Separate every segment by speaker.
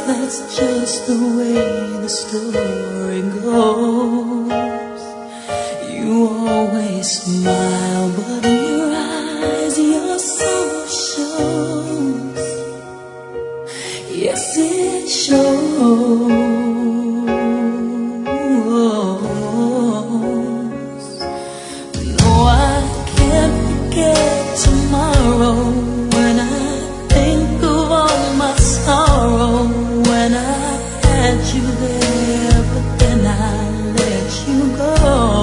Speaker 1: that's just the way the story goes. You always smile, but in your eyes your soul shows. Yes, it shows. No, I can't forget tomorrow when I think of all my sorrow. When I had you there, but then I let you go.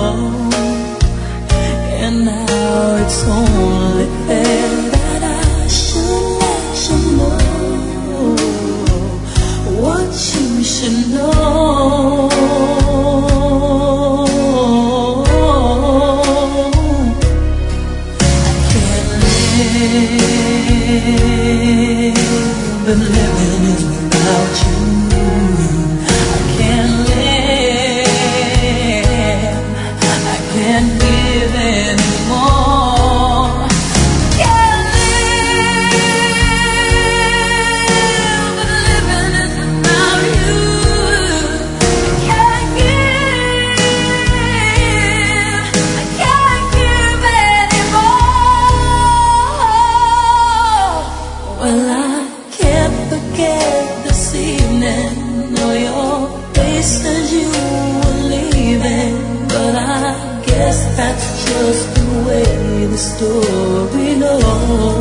Speaker 1: And now it's only fair that I should let you know what you should know. I can't live, but living is without you. I can't live, I can't give anymore. Can't live, but living is without you. I can't give anymore. Well, I can't forget this evening, know your face as you were leaving. But I guess that's just the way the story goes.